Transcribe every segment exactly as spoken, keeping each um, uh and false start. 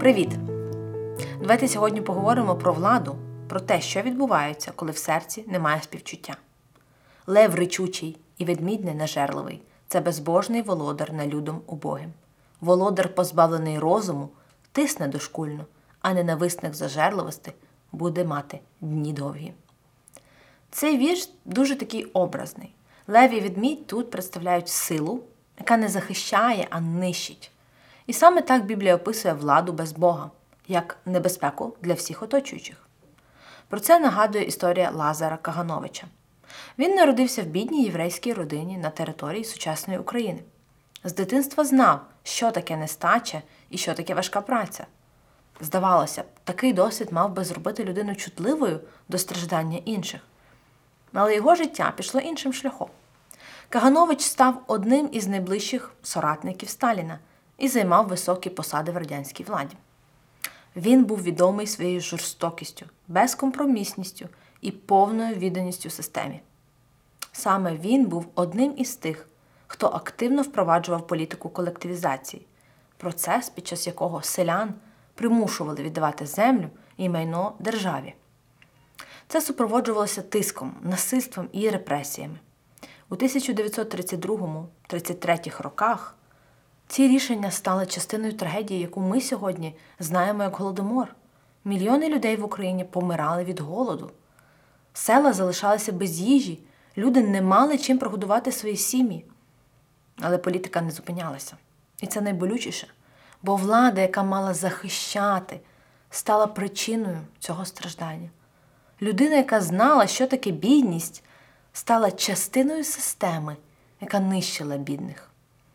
Привіт! Давайте сьогодні поговоримо про владу, про те, що відбувається, коли в серці немає співчуття. Лев ричучий і ведмідь ненажерливий – це безбожний володар над людом убогим. Володар, позбавлений розуму, тисне дошкульно, а ненависник зажерливості буде мати дні довгі. Цей вірш дуже такий образний. Лев і ведмідь тут представляють силу, яка не захищає, а нищить. І саме так Біблія описує владу без Бога, як небезпеку для всіх оточуючих. Про це нагадує історія Лазара Кагановича. Він народився в бідній єврейській родині на території сучасної України. З дитинства знав, що таке нестача і що таке важка праця. Здавалося б, такий досвід мав би зробити людину чутливою до страждання інших. Але його життя пішло іншим шляхом. Каганович став одним із найближчих соратників Сталіна і займав високі посади в радянській владі. Він був відомий своєю жорстокістю, безкомпромісністю і повною відданістю системі. Саме він був одним із тих, хто активно впроваджував політику колективізації, процес, під час якого селян примушували віддавати землю і майно державі. Це супроводжувалося тиском, насильством і репресіями. У тисяча дев'ятсот тридцять другому - тридцять третьому роках ці рішення стали частиною трагедії, яку ми сьогодні знаємо як Голодомор. Мільйони людей в Україні помирали від голоду. Села залишалися без їжі, люди не мали чим прогодувати свої сім'ї. Але політика не зупинялася. І це найболючіше, бо влада, яка мала захищати, стала причиною цього страждання. Людина, яка знала, що таке бідність, стала частиною системи, яка нищила бідних.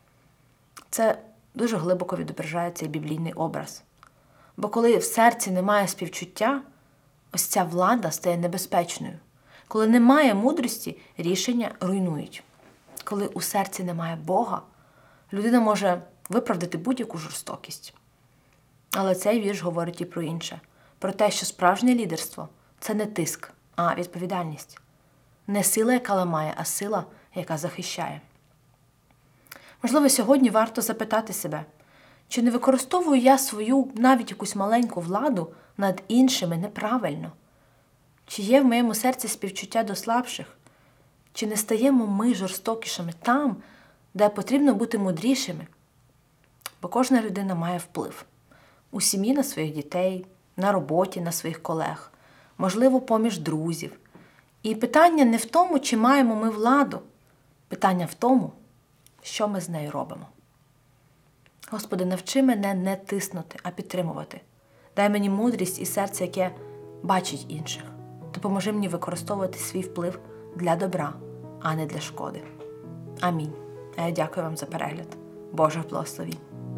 Це дуже глибоко відображає цей біблійний образ. Бо коли в серці немає співчуття, ось ця влада стає небезпечною. Коли немає мудрості, рішення руйнують. Коли у серці немає Бога, людина може виправдати будь-яку жорстокість. Але цей вірш говорить і про інше. Про те, що справжнє лідерство – це не тиск, а відповідальність. Не сила, яка ламає, а сила, яка захищає. Можливо, сьогодні варто запитати себе, чи не використовую я свою навіть якусь маленьку владу над іншими неправильно? Чи є в моєму серці співчуття до слабших? Чи не стаємо ми жорстокішими там, де потрібно бути мудрішими? Бо кожна людина має вплив. У сім'ї на своїх дітей, на роботі, на своїх колег, можливо, поміж друзів. І питання не в тому, чи маємо ми владу. Питання в тому, що ми з нею робимо. Господи, навчи мене не тиснути, а підтримувати. Дай мені мудрість і серце, яке бачить інших. Допоможи мені використовувати свій вплив для добра, а не для шкоди. Амінь. А я дякую вам за перегляд. Божих благословінь.